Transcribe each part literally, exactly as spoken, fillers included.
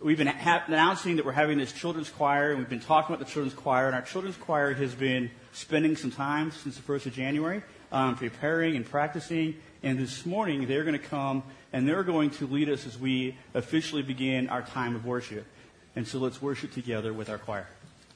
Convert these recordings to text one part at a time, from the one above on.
we've been ha- announcing that we're having this children's choir, and we've been talking about the children's choir, and our children's choir has been spending some time since the first of January um, preparing and practicing, and this morning they're going to come and they're going to lead us as we officially begin our time of worship. And so let's worship together with our choir.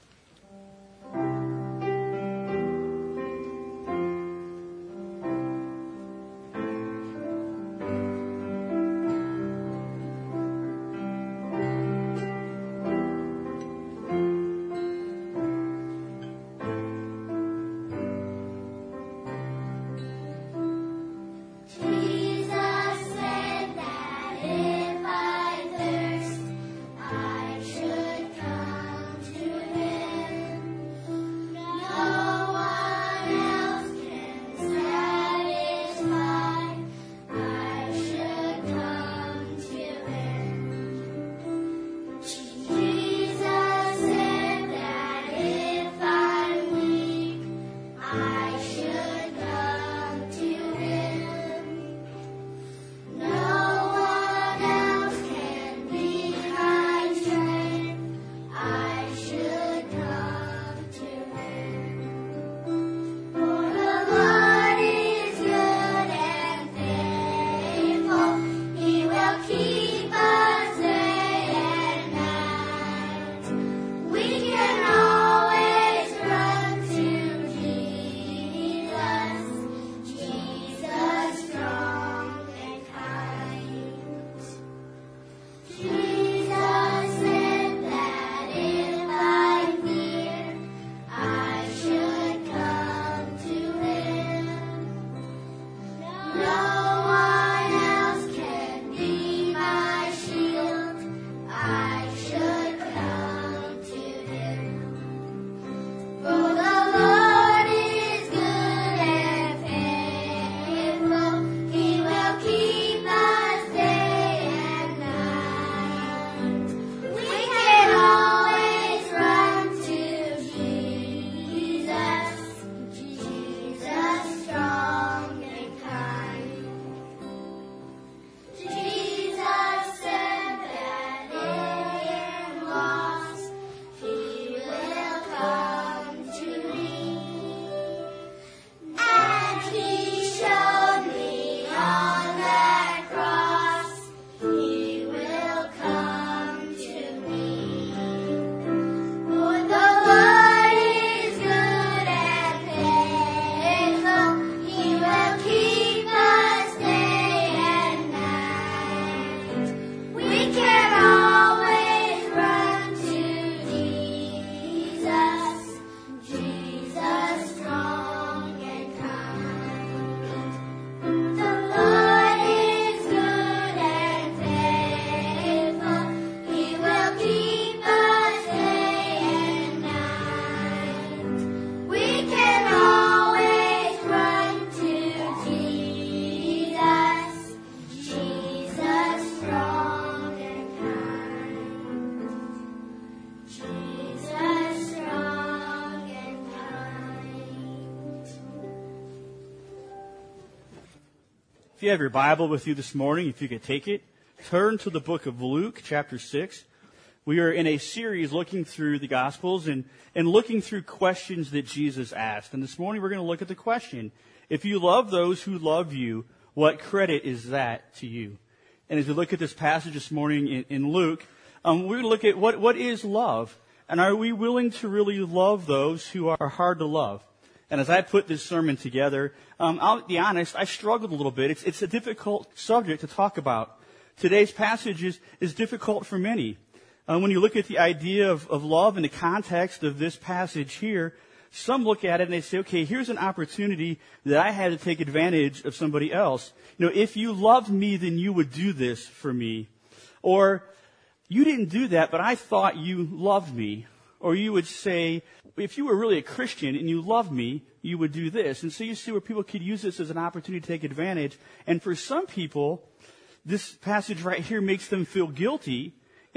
If you have your Bible with you this morning, if you could take it, turn to the book of Luke, chapter six. We are in a series looking through the Gospels and, and looking through questions that Jesus asked. And this morning we're going to look at the question, if you love those who love you, what credit is that to you? And as we look at this passage this morning in, in Luke, um, we're going to look at what, what is love? And are we willing to really love those who are hard to love? And as I put this sermon together, um, I'll be honest, I struggled a little bit. It's, it's a difficult subject to talk about. Today's passage is, is difficult for many. Uh, when you look at the idea of, of love in the context of this passage here, some look at it and they say, okay, here's an opportunity that I had to take advantage of somebody else. You know, if you loved me, then you would do this for me. Or, you didn't do that, but I thought you loved me. Or you would say, if you were really a Christian and you loved me, you would do this. And so you see where people could use this as an opportunity to take advantage. And for some people, this passage right here makes them feel guilty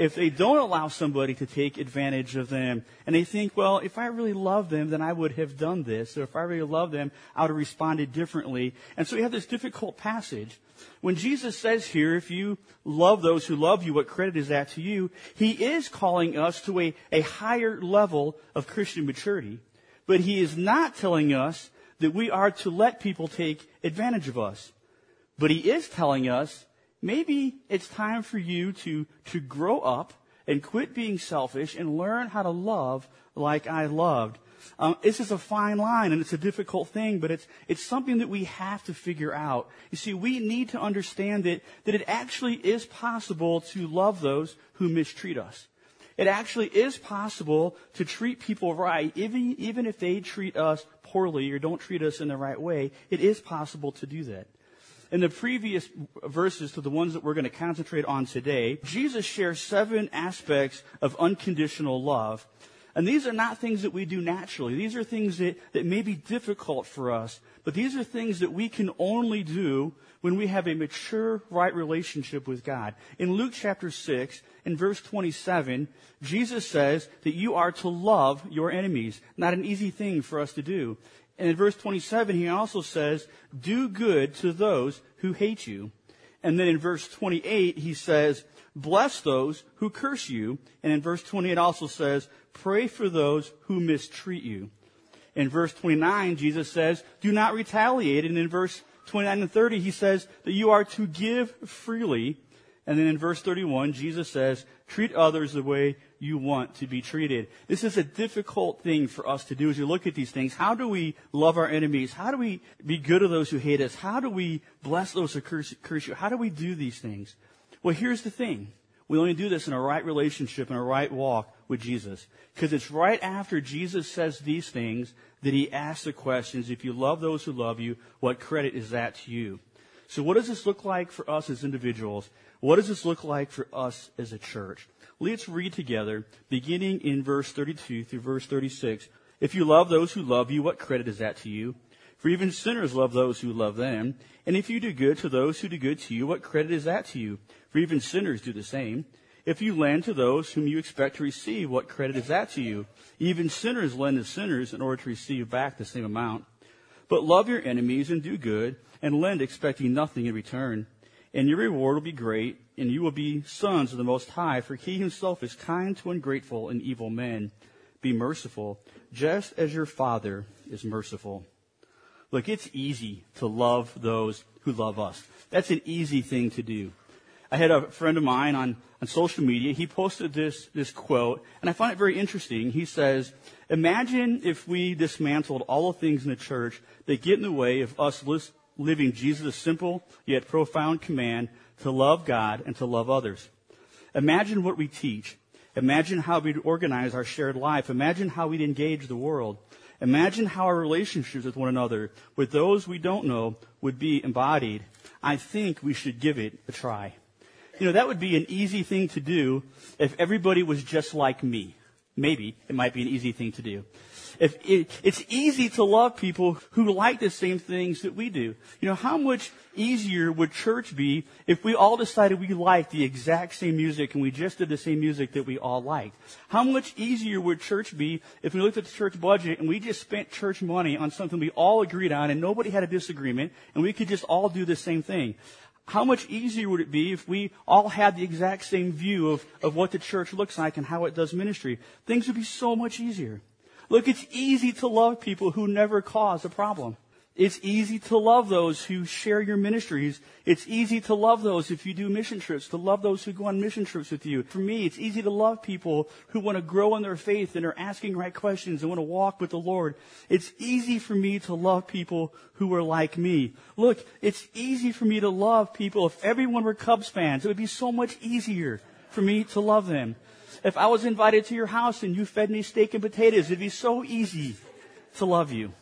if they don't allow somebody to take advantage of them, and they think, well, if I really love them, then I would have done this, or if I really love them, I would have responded differently. And so we have this difficult passage. When Jesus says here, if you love those who love you, what credit is that to you? He is calling us to a, a higher level of Christian maturity. But he is not telling us that we are to let people take advantage of us. But he is telling us, maybe it's time for you to, to grow up and quit being selfish and learn how to love like I loved. Um, this is a fine line, and it's a difficult thing, but it's it's something that we have to figure out. You see, we need to understand that, that it actually is possible to love those who mistreat us. It actually is possible to treat people right, even, even if they treat us poorly or don't treat us in the right way. It is possible to do that. In the previous verses to the ones that we're going to concentrate on today, Jesus shares seven aspects of unconditional love. And these are not things that we do naturally. These are things that, that may be difficult for us. But these are things that we can only do when we have a mature, right relationship with God. In Luke chapter six, in verse twenty-seven, Jesus says that you are to love your enemies. Not an easy thing for us to do. And in verse twenty-seven, he also says, do good to those who hate you. And then in verse twenty-eight, he says, bless those who curse you. And in verse twenty-eight also says, pray for those who mistreat you. In verse twenty-nine, Jesus says, do not retaliate. And in verse twenty-nine and thirty, he says that you are to give freely. And then in verse thirty-one, Jesus says, treat others the way you want to be treated. This is a difficult thing for us to do as we look at these things. How do we love our enemies? How do we be good to those who hate us? How do we bless those who curse, curse you? How do we do these things? Well, here's the thing. We only do this in a right relationship and a right walk with Jesus. Because it's right after Jesus says these things that he asks the questions, if you love those who love you, what credit is that to you? So what does this look like for us as individuals? What does this look like for us as a church? Let's read together, beginning in verse thirty-two through verse thirty-six. If you love those who love you, what credit is that to you? For even sinners love those who love them. And if you do good to those who do good to you, what credit is that to you? For even sinners do the same. If you lend to those whom you expect to receive, what credit is that to you? Even sinners lend to sinners in order to receive back the same amount. But love your enemies and do good, and lend expecting nothing in return. And your reward will be great, and you will be sons of the Most High, for he himself is kind to ungrateful and evil men. Be merciful, just as your Father is merciful. Look, it's easy to love those who love us. That's an easy thing to do. I had a friend of mine on, on social media. He posted this, this quote, and I find it very interesting. He says, imagine if we dismantled all the things in the church that get in the way of us lis- living Jesus' simple yet profound command to love God and to love others. Imagine what we teach. Imagine how we'd organize our shared life. Imagine how we'd engage the world. Imagine how our relationships with one another, with those we don't know, would be embodied. I think we should give it a try. You know, that would be an easy thing to do if everybody was just like me. Maybe it might be an easy thing to do. If it, it's easy to love people who like the same things that we do. You know, how much easier would church be if we all decided we liked the exact same music and we just did the same music that we all liked? How much easier would church be if we looked at the church budget and we just spent church money on something we all agreed on and nobody had a disagreement and we could just all do the same thing? How much easier would it be if we all had the exact same view of, of what the church looks like and how it does ministry? Things would be so much easier. Look, it's easy to love people who never cause a problem. It's easy to love those who share your ministries. It's easy to love those if you do mission trips, to love those who go on mission trips with you. For me, it's easy to love people who want to grow in their faith and are asking right questions and want to walk with the Lord. It's easy for me to love people who are like me. Look, it's easy for me to love people. If everyone were Cubs fans, it would be so much easier for me to love them. If I was invited to your house and you fed me steak and potatoes, it'd be so easy to love you.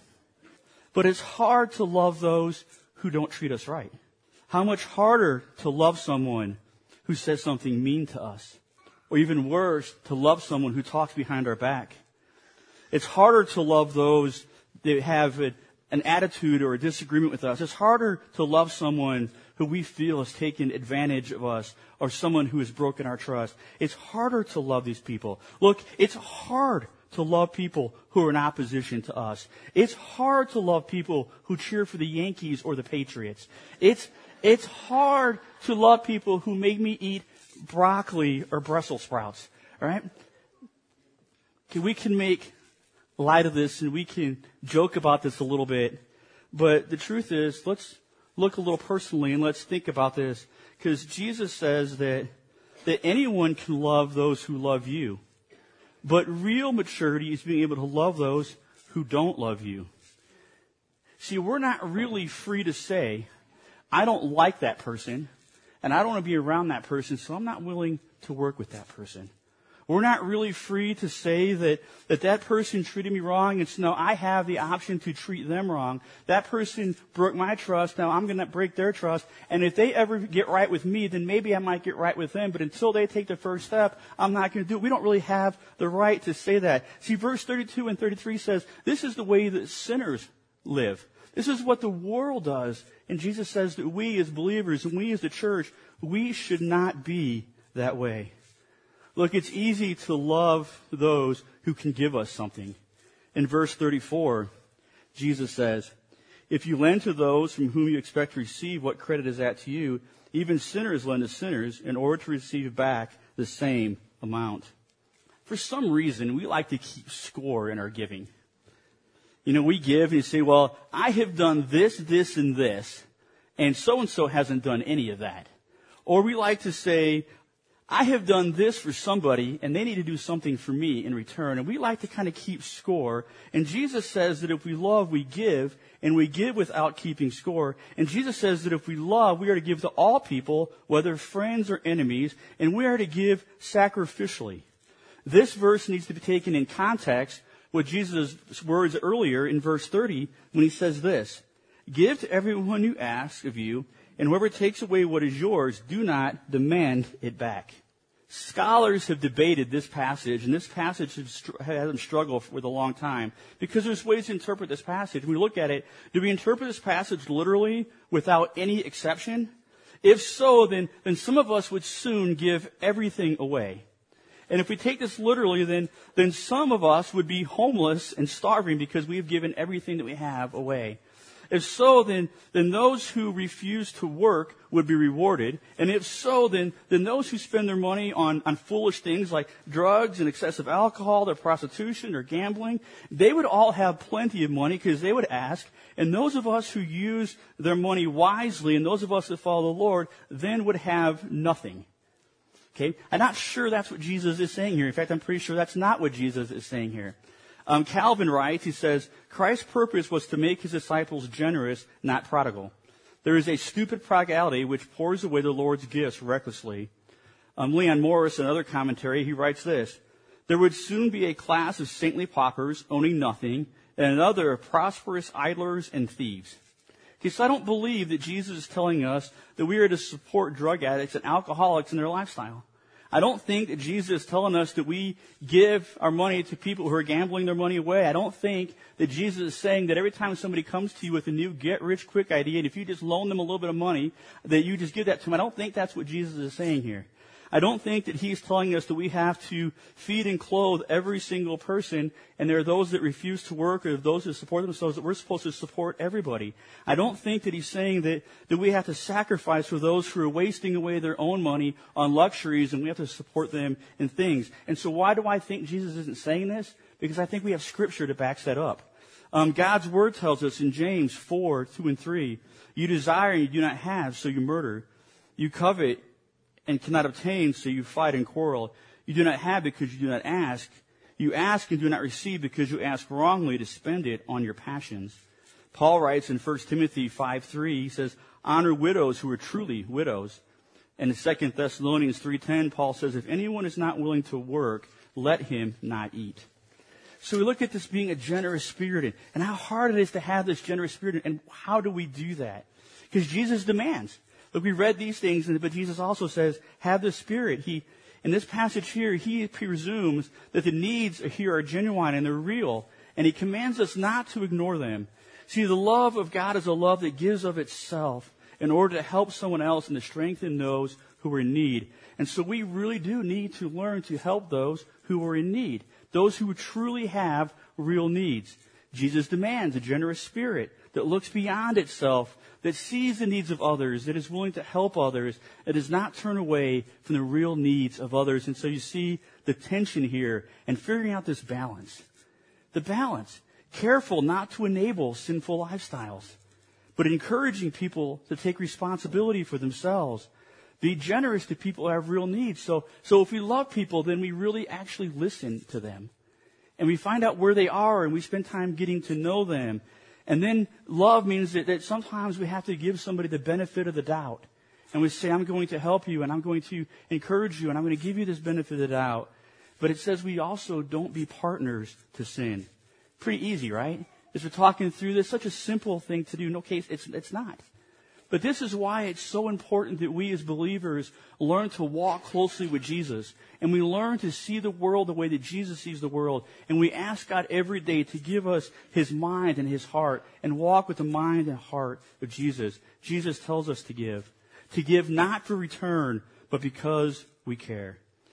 But it's hard to love those who don't treat us right. How much harder to love someone who says something mean to us. Or even worse, to love someone who talks behind our back. It's harder to love those that have a, an attitude or a disagreement with us. It's harder to love someone who we feel has taken advantage of us or someone who has broken our trust. It's harder to love these people. Look, it's hard to love people who are in opposition to us. It's hard to love people who cheer for the Yankees or the Patriots. It's, it's hard to love people who make me eat broccoli or Brussels sprouts, all right? Okay, we can make light of this and we can joke about this a little bit, but the truth is, let's look a little personally and let's think about this, because Jesus says that, that anyone can love those who love you. But real maturity is being able to love those who don't love you. See, we're not really free to say, I don't like that person, and I don't want to be around that person, so I'm not willing to work with that person. We're not really free to say that, that that person treated me wrong, and so now I have the option to treat them wrong. That person broke my trust, now I'm going to break their trust, and if they ever get right with me, then maybe I might get right with them, but until they take the first step, I'm not going to do it. We don't really have the right to say that. See, verse thirty-two and thirty-three says, this is the way that sinners live. This is what the world does, and Jesus says that we as believers and we as the church, we should not be that way. Look, it's easy to love those who can give us something. In verse thirty-four, Jesus says, if you lend to those from whom you expect to receive, what credit is that to you? Even sinners lend to sinners in order to receive back the same amount. For some reason, we like to keep score in our giving. You know, we give and you say, well, I have done this, this, and this, and so-and-so hasn't done any of that. Or we like to say, I have done this for somebody, and they need to do something for me in return. And we like to kind of keep score. And Jesus says that if we love, we give, and we give without keeping score. And Jesus says that if we love, we are to give to all people, whether friends or enemies, and we are to give sacrificially. This verse needs to be taken in context with Jesus' words earlier in verse thirty when he says this, give to everyone who asks of you, and whoever takes away what is yours, do not demand it back. Scholars have debated this passage, and this passage has had them struggle with a long time, because there's ways to interpret this passage. When we look at it, do we interpret this passage literally without any exception? If so, then, then some of us would soon give everything away. And if we take this literally, then, then some of us would be homeless and starving because we have given everything that we have away. If so, then, then those who refuse to work would be rewarded. And if so, then, then those who spend their money on, on foolish things like drugs and excessive alcohol or prostitution or gambling, they would all have plenty of money because they would ask. And those of us who use their money wisely and those of us that follow the Lord then would have nothing. Okay? I'm not sure that's what Jesus is saying here. In fact, I'm pretty sure that's not what Jesus is saying here. Um, Calvin writes, he says, Christ's purpose was to make his disciples generous, not prodigal. There is a stupid prodigality which pours away the Lord's gifts recklessly. Um, Leon Morris, in another commentary, he writes this, there would soon be a class of saintly paupers owning nothing, and another of prosperous idlers and thieves. Okay, so I don't believe that Jesus is telling us that we are to support drug addicts and alcoholics in their lifestyle. I don't think that Jesus is telling us that we give our money to people who are gambling their money away. I don't think that Jesus is saying that every time somebody comes to you with a new get-rich-quick idea, and if you just loan them a little bit of money, that you just give that to them. I don't think that's what Jesus is saying here. I don't think that he's telling us that we have to feed and clothe every single person, and there are those that refuse to work or those that support themselves, that we're supposed to support everybody. I don't think that he's saying that, that we have to sacrifice for those who are wasting away their own money on luxuries, and we have to support them in things. And so why do I think Jesus isn't saying this? Because I think we have Scripture to back that up. Um, God's Word tells us in James four, two and three, you desire and you do not have, so you murder. You covet and cannot obtain, so you fight and quarrel. You do not have because you do not ask. You ask and do not receive because you ask wrongly to spend it on your passions. Paul writes in First Timothy five three, he says, honor widows who are truly widows. And in Second Thessalonians three ten, Paul says, if anyone is not willing to work, let him not eat. So we look at this being a generous spirit and how hard it is to have this generous spirit, and how do we do that? Because Jesus demands. Look, we read these things, but Jesus also says, have the Spirit. He, in this passage here, he presumes that the needs here are genuine and they're real, and he commands us not to ignore them. See, the love of God is a love that gives of itself. in order to help someone else and to strengthen those who are in need. And so we really do need to learn to help those who are in need, those who truly have real needs. Jesus demands a generous spirit that looks beyond itself, that sees the needs of others, that is willing to help others, that does not turn away from the real needs of others. And so you see the tension here and figuring out this balance. The balance. Careful not to enable sinful lifestyles, but encouraging people to take responsibility for themselves. Be generous to people who have real needs. So, so if we love people, then we really actually listen to them. And we find out where they are, and we spend time getting to know them. And then love means that, that sometimes we have to give somebody the benefit of the doubt. And we say, I'm going to help you, and I'm going to encourage you, and I'm going to give you this benefit of the doubt. But it says we also don't be partners to sin. Pretty easy, right? As we're talking through this, such a simple thing to do. No case, it's, it's not. But this is why it's so important that we as believers learn to walk closely with Jesus. And we learn to see the world the way that Jesus sees the world. And we ask God every day to give us His mind and His heart and walk with the mind and heart of Jesus. Jesus tells us to give. To give not for return, but because we care.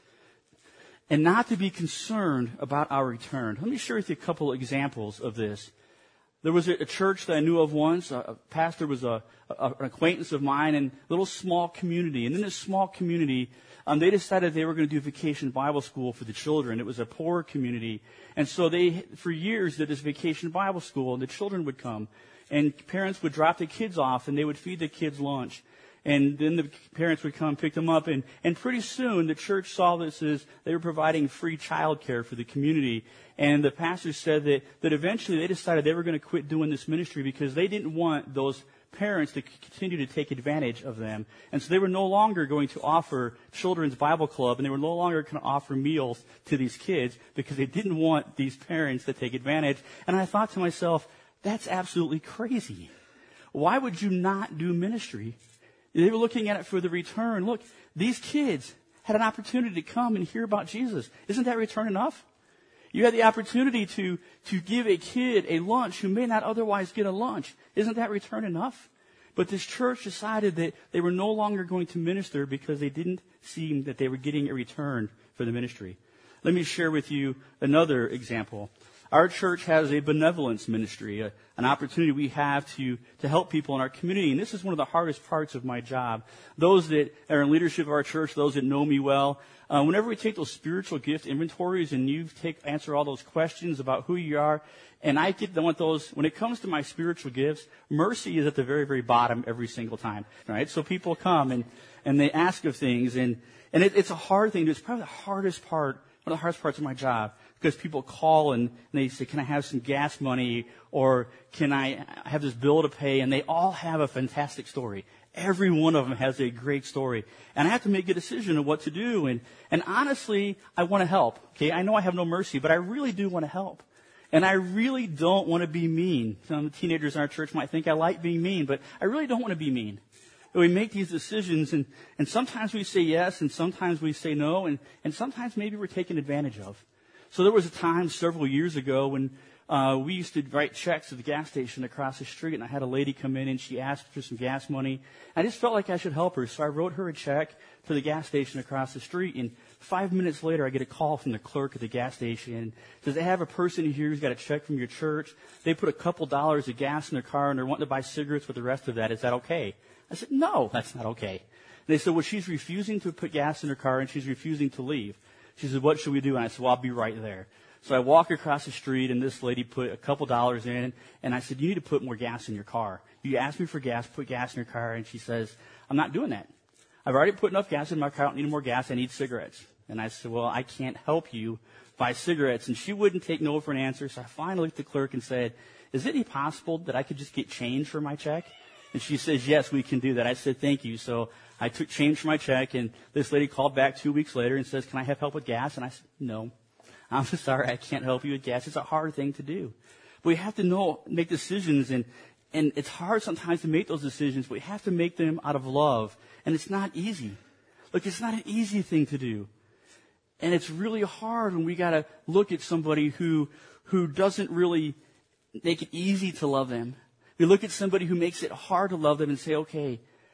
And not to be concerned about our return. Let me share with you a couple of examples of this. There was a church that I knew of once. A pastor was a, a, an acquaintance of mine in a little small community. And in this small community, um, they decided they were going to do vacation Bible school for the children. It was a poor community. And so they, for years, did this vacation Bible school, and the children would come. And parents would drop the kids off, and they would feed the kids lunch. And then the parents would come pick them up. And, and pretty soon, the church saw this as they were providing free child care for the community. And the pastor said that, that eventually they decided they were going to quit doing this ministry because they didn't want those parents to continue to take advantage of them. And so they were no longer going to offer Children's Bible Club, and they were no longer going to offer meals to these kids because they didn't want these parents to take advantage. And I thought to myself, that's absolutely crazy. Why would you not do ministry? They were looking at it for the return. Look, these kids had an opportunity to come and hear about Jesus. Isn't that return enough? You had the opportunity to, to give a kid a lunch who may not otherwise get a lunch. Isn't that return enough? But this church decided that they were no longer going to minister because they didn't seem that they were getting a return for the ministry. Let me share with you another example. Our church has a benevolence ministry, a, an opportunity we have to, to help people in our community. And this is one of the hardest parts of my job. Those that are in leadership of our church, those that know me well, uh, whenever we take those spiritual gift inventories and you take answer all those questions about who you are, and I get want those, when it comes to my spiritual gifts, mercy is at the very, very bottom every single time, right? So people come and, and they ask of things, and, and it, it's a hard thing. It's probably the hardest part, one of the hardest parts of my job. Because people call and they say, can I have some gas money, or can I have this bill to pay? And they all have a fantastic story. Every one of them has a great story. And I have to make a decision of what to do. And, and honestly, I want to help. Okay, I know I have no mercy, but I really do want to help. And I really don't want to be mean. Some teenagers in our church might think I like being mean, but I really don't want to be mean. We make these decisions, and, and sometimes we say yes, and sometimes we say no, and, and sometimes maybe we're taken advantage of. So there was a time several years ago when uh, we used to write checks at the gas station across the street, and I had a lady come in and she asked for some gas money. I just felt like I should help her, so I wrote her a check to the gas station across the street. And five minutes later, I get a call from the clerk at the gas station. And says, they have a person here who's got a check from your church. They put a couple dollars of gas in their car, and they're wanting to buy cigarettes with the rest of that. Is that okay? I said, no, that's not okay. And they said, well, she's refusing to put gas in her car, and she's refusing to leave. She said, what should we do? And I said, well, I'll be right there. So I walk across the street, and this lady put a couple dollars in, and I said, you need to put more gas in your car. You asked me for gas, put gas in your car, and she says, I'm not doing that. I've already put enough gas in my car. I don't need more gas. I need cigarettes. And I said, well, I can't help you buy cigarettes. And she wouldn't take no for an answer, so I finally looked at the clerk and said, is it possible that I could just get change for my check? And she says, yes, we can do that. I said, thank you. So I took change for my check, and this lady called back two weeks later and says, can I have help with gas? And I said, no, I'm sorry, I can't help you with gas. It's a hard thing to do. But we have to know, make decisions, and, and it's hard sometimes to make those decisions, but we have to make them out of love. And it's not easy. Look, it's not an easy thing to do. And it's really hard when we got to look at somebody who, who doesn't really make it easy to love them. We look at somebody who makes it hard to love them and say, okay,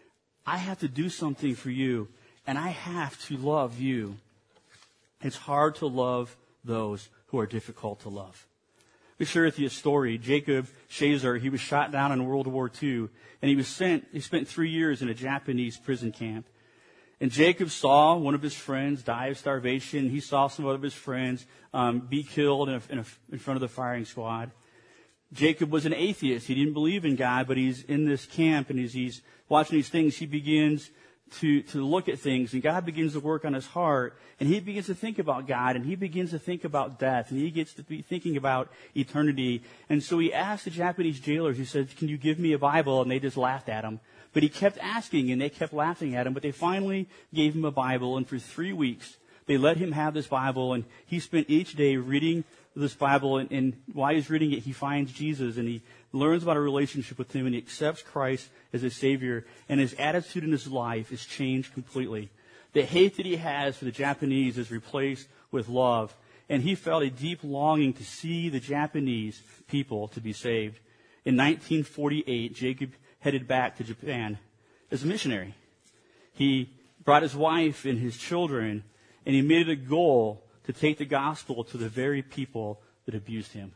I have to do something for you, and I have to love you. It's hard to love those who are difficult to love. Let me share with you a story. Jacob Shazer, he was shot down in World War Two, and he was sent, he spent three years in a Japanese prison camp. And Jacob saw one of his friends die of starvation. He saw some of his friends um, be killed in, a, in, a, in front of the firing squad. Jacob was an atheist. He didn't believe in God, but he's in this camp, and as he's watching these things, he begins to, to look at things, and God begins to work on his heart, and he begins to think about God, and he begins to think about death, and he gets to be thinking about eternity. And so he asked the Japanese jailers, he said, can you give me a Bible? And they just laughed at him. But he kept asking, and they kept laughing at him, but they finally gave him a Bible, and for three weeks, they let him have this Bible, and he spent each day reading this Bible, and, and while he's reading it, he finds Jesus, and he learns about a relationship with him, and he accepts Christ as his Savior, and his attitude in his life is changed completely. The hate that he has for the Japanese is replaced with love, and he felt a deep longing to see the Japanese people to be saved. In nineteen forty-eight, Jacob headed back to Japan as a missionary. He brought his wife and his children, and he made it a goal to take the gospel to the very people that abused him.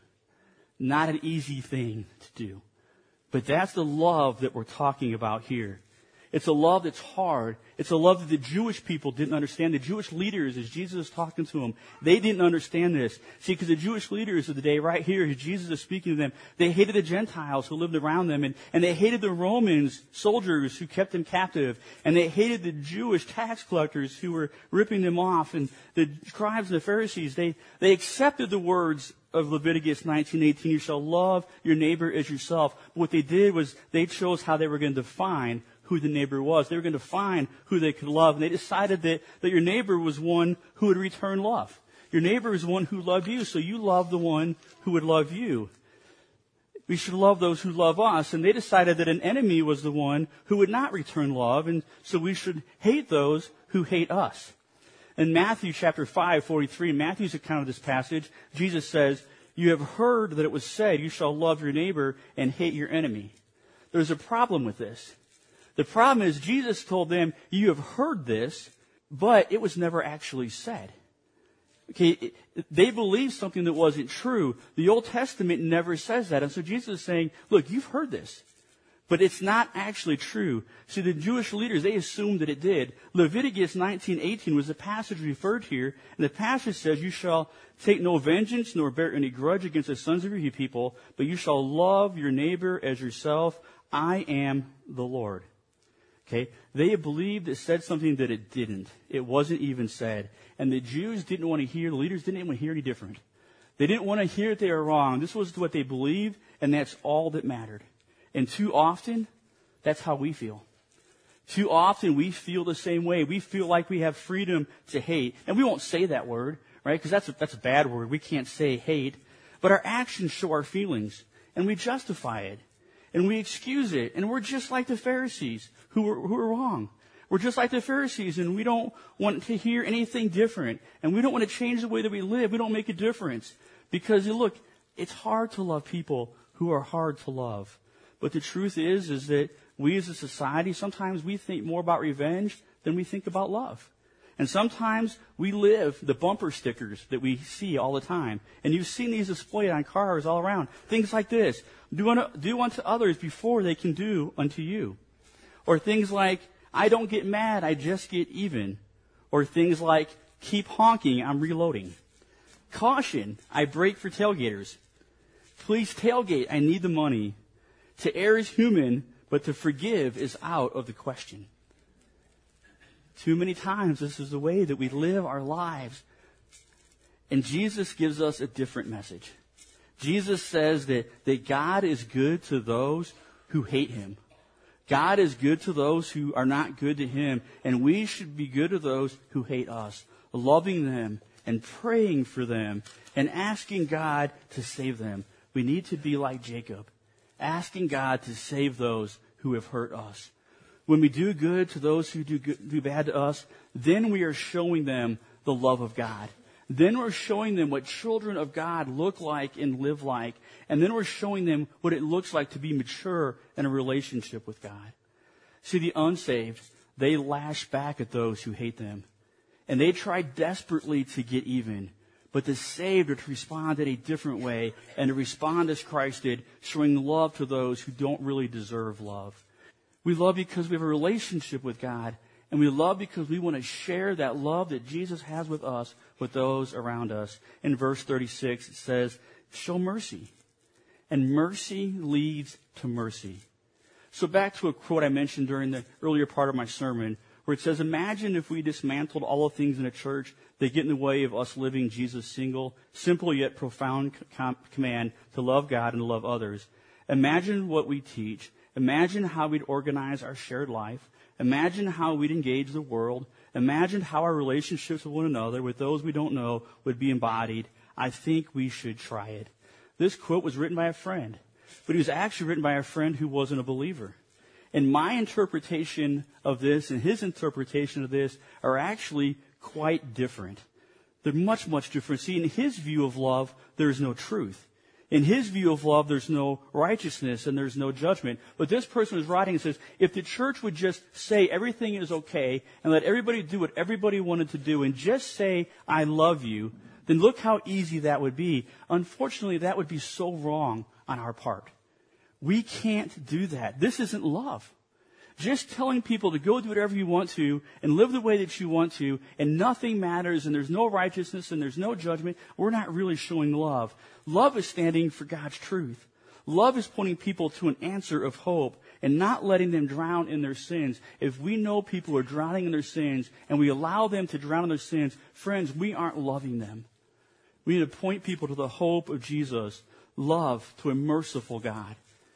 Not an easy thing to do. But that's the love that we're talking about here. It's a love that's hard. It's a love that the Jewish people didn't understand. The Jewish leaders, as Jesus is talking to them, they didn't understand this. See, because the Jewish leaders of the day, right here, as Jesus is speaking to them, they hated the Gentiles who lived around them, and, and they hated the Romans soldiers who kept them captive, and they hated the Jewish tax collectors who were ripping them off, and the scribes and the Pharisees, they, they accepted the words of Leviticus nineteen eighteen, you shall love your neighbor as yourself. But what they did was they chose how they were going to define who the neighbor was. They were going to find who they could love. And they decided that, that your neighbor was one who would return love. Your neighbor is one who loved you, so you love the one who would love you. We should love those who love us. And they decided that an enemy was the one who would not return love, and so we should hate those who hate us. In Matthew chapter five, forty-three, Matthew's account of this passage, Jesus says, you have heard that it was said, you shall love your neighbor and hate your enemy. There's a problem with this. The problem is Jesus told them, you have heard this, but it was never actually said. Okay, they believed something that wasn't true. The Old Testament never says that. And so Jesus is saying, look, you've heard this, but it's not actually true. See, the Jewish leaders, they assumed that it did. Leviticus nineteen eighteen was the passage referred here, and the passage says, you shall take no vengeance nor bear any grudge against the sons of your people, but you shall love your neighbor as yourself. I am the Lord. Okay, they believed it said something that it didn't. It wasn't even said. And the Jews didn't want to hear, the leaders didn't even want to hear any different. They didn't want to hear that they were wrong. This was what they believed, and that's all that mattered. And too often, that's how we feel. Too often, we feel the same way. We feel like we have freedom to hate. And we won't say that word, right? Because that's a, that's a bad word. We can't say hate. But our actions show our feelings, and we justify it. And we excuse it. And we're just like the Pharisees who were, who were wrong. We're just like the Pharisees, and we don't want to hear anything different. And we don't want to change the way that we live. We don't make a difference. Because, look, it's hard to love people who are hard to love. But the truth is, is that we as a society, sometimes we think more about revenge than we think about love. And sometimes we live the bumper stickers that we see all the time. And you've seen these displayed on cars all around. Things like this. Do unto, do unto others before they can do unto you. Or things like, I don't get mad, I just get even. Or things like, keep honking, I'm reloading. Caution, I brake for tailgaters. Please tailgate, I need the money. To err is human, but to forgive is out of the question. Too many times, this is the way that we live our lives. And Jesus gives us a different message. Jesus says that, that God is good to those who hate him. God is good to those who are not good to him. And we should be good to those who hate us, loving them and praying for them and asking God to save them. We need to be like Jacob, asking God to save those who have hurt us. When we do good to those who do good, do bad to us, then we are showing them the love of God. Then we're showing them what children of God look like and live like. And then we're showing them what it looks like to be mature in a relationship with God. See, the unsaved, they lash back at those who hate them. And they try desperately to get even. But the saved are to respond in a different way and to respond as Christ did, showing love to those who don't really deserve love. We love because we have a relationship with God, and we love because we want to share that love that Jesus has with us with those around us. In verse thirty-six, it says, show mercy. And mercy leads to mercy. So back to a quote I mentioned during the earlier part of my sermon, where it says, imagine if we dismantled all the things in a church that get in the way of us living Jesus' single, simple yet profound com- command to love God and to love others. Imagine what we teach. Imagine how we'd organize our shared life. Imagine how we'd engage the world. Imagine how our relationships with one another, with those we don't know, would be embodied. I think we should try it. This quote was written by a friend, but it was actually written by a friend who wasn't a believer. And my interpretation of this and his interpretation of this are actually quite different. They're much, much different. See, in his view of love, there's no truth. In his view of love, there's no righteousness and there's no judgment. But this person was writing and says, if the church would just say everything is okay and let everybody do what everybody wanted to do and just say, I love you, then look how easy that would be. Unfortunately, that would be so wrong on our part. We can't do that. This isn't love. Just telling people to go do whatever you want to and live the way that you want to and nothing matters and there's no righteousness and there's no judgment, we're not really showing love. Love is standing for God's truth. Love is pointing people to an answer of hope and not letting them drown in their sins. If we know people are drowning in their sins and we allow them to drown in their sins, friends, we aren't loving them. We need to point people to the hope of Jesus, love to a merciful God.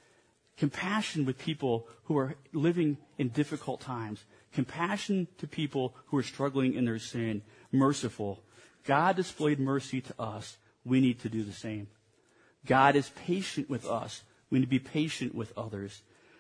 Compassion with people who are living in difficult times. Compassion to people who are struggling in their sin. Merciful. God displayed mercy to us. We need to do the same. God is patient with us. We need to be patient with others.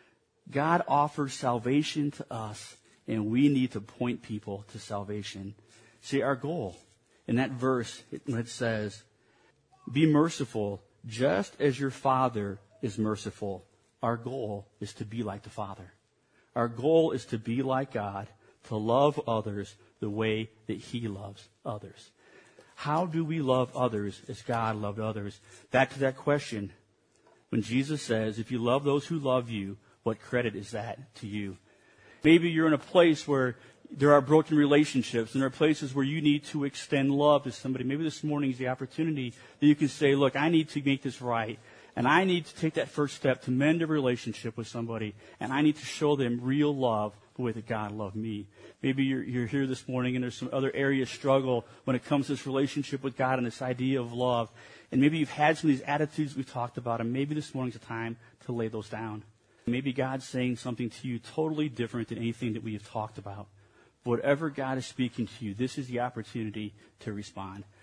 God offers salvation to us, and we need to point people to salvation. See, our goal in that verse, it, it says, be merciful just as your Father is merciful. Our goal is to be like the Father. Our goal is to be like God, to love others the way that He loves others. How do we love others as God loved others? Back to that question. When Jesus says, if you love those who love you, what credit is that to you? Maybe you're in a place where there are broken relationships, and there are places where you need to extend love to somebody. Maybe this morning is the opportunity that you can say, look, I need to make this right. And I need to take that first step to mend a relationship with somebody. And I need to show them real love the way that God loved me. Maybe you're, you're here this morning and there's some other areas of struggle when it comes to this relationship with God and this idea of love. And maybe you've had some of these attitudes we've talked about, and maybe this morning's a time to lay those down. Maybe God's saying something to you totally different than anything that we have talked about. Whatever God is speaking to you, this is the opportunity to respond.